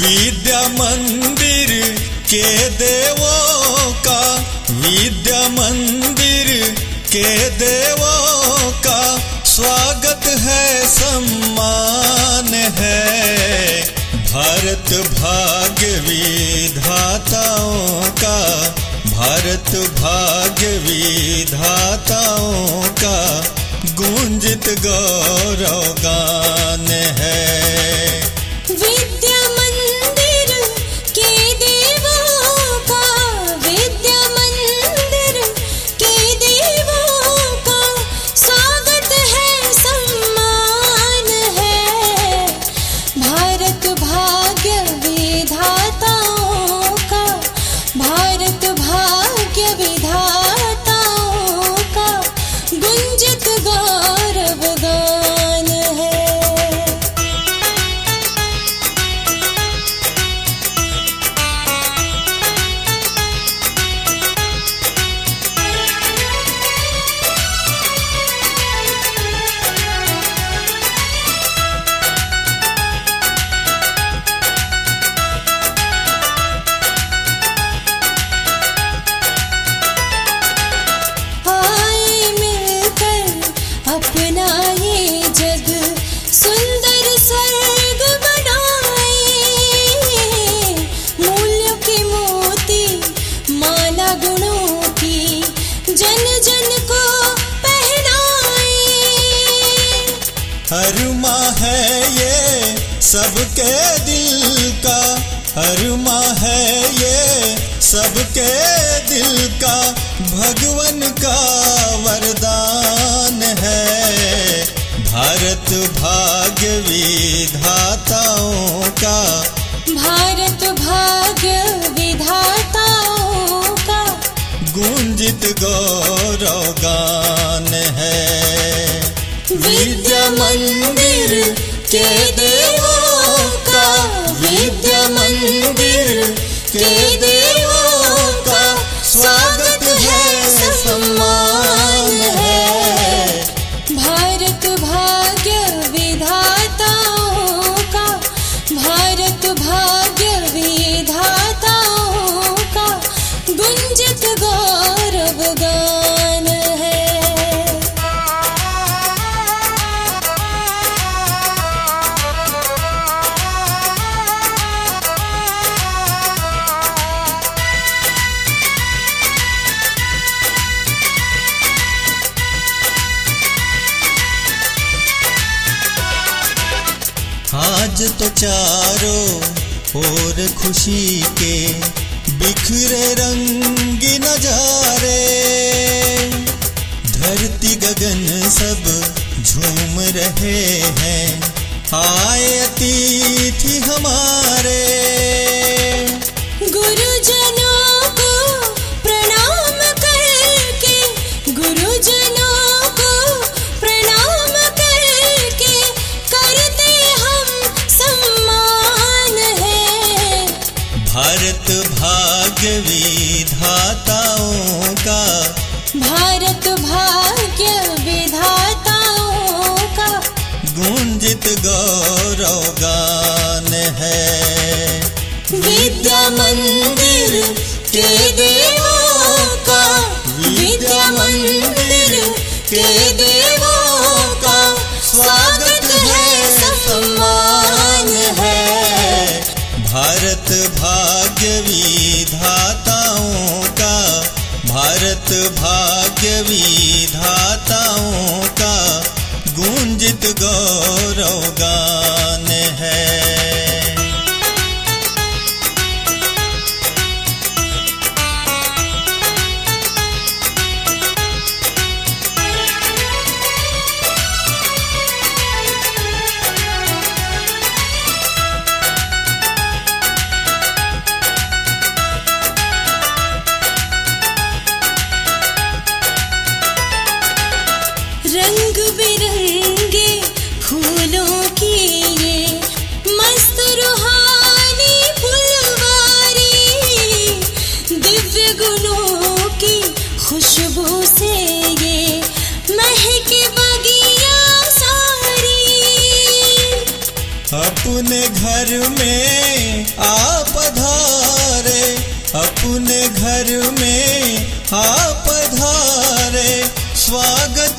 विद्या मंदिर के देवों का, विद्या मंदिर के देवों का स्वागत है, सम्मान है। भारत भाग्य विधाताओं का, भारत भाग्य विधाताओं का गूंजित गौरव गान है। विद्या मंदिर के देवों का, विद्या मंदिर के देवों का स्वागत है, सम्मान है। भारत भाग्य विधाताओं का, भारत भाग्य विधाताओं का गुंजित गौरव गान है। आए मिलकर अपना ये जग सुंदर स्वर्ग बनाए, मूल्यों के मोती माला गुणों की जन जन को पहनाए। अरमा है ये सबके दिल का, अरमा है ये सबके दिल का भगवन का वरदान है। भारत भाग्य विधाताओं का, भारत भाग्य विधाताओं का गूंजित गौरव गान है। विद्या मंदिर के देवों का, विद्या मंदिर के देवों का स्वागत है, सम्मान है। भारत भाग्य विधाताओं का, भारत भाग्य विधाताओं का गुंजित गौरव गान है। आज तो चारों ओर खुशी के बिखरे रंगी नजारे, धरती गगन सब झूम रहे हैं, आए अतिथि हमारे। गुरुजनों को प्रणाम करके, गुरुजनों को प्रणाम करके करते हम सम्मान है। भारत भाग्य विधाताओं का, भारत भाग्य विधाताओं का गूंजित गौरव गान है। विद्या मंदिर के देवों का, विद्या मंदिर के देवों का स्वागत है, सम्मान है। भारत भाग्य विधाताओं का, भारत भाग्य विधाताओं का गूंजित गौरव गान है। रंग बिरंगे फूलों की ये मस्त रूहानी फुलवारी, दिव्य गुणों की खुशबू से ये महके बगिया सारी। अपने घर में अपने घर में पधारे, स्वागत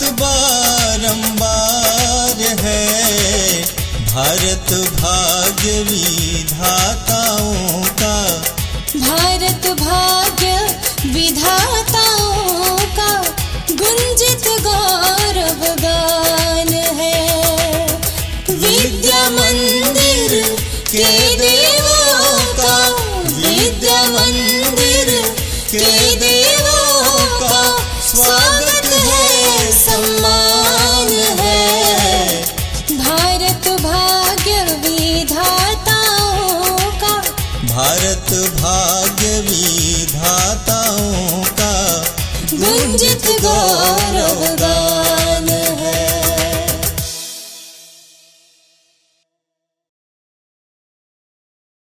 बारंबार है। भारत भाग्य विधाताओं का, भारत भाग्य विधाताओं का गुंजित गौरव गान है। विद्या मंदिर के देवों का, विद्या मंदिर के देवों का स्वागत है, सम्मान है। भारत भाग्य विधाताओं का, भारत भाग्य विधाताओं का गुंजित गौरव गान।